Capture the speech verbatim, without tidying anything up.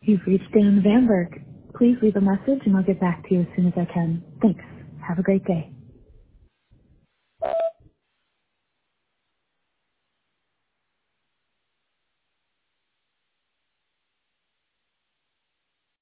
You've reached Dan Vanberg. Please leave a message and I'll get back to you as soon as I can. Thanks. Have a great day.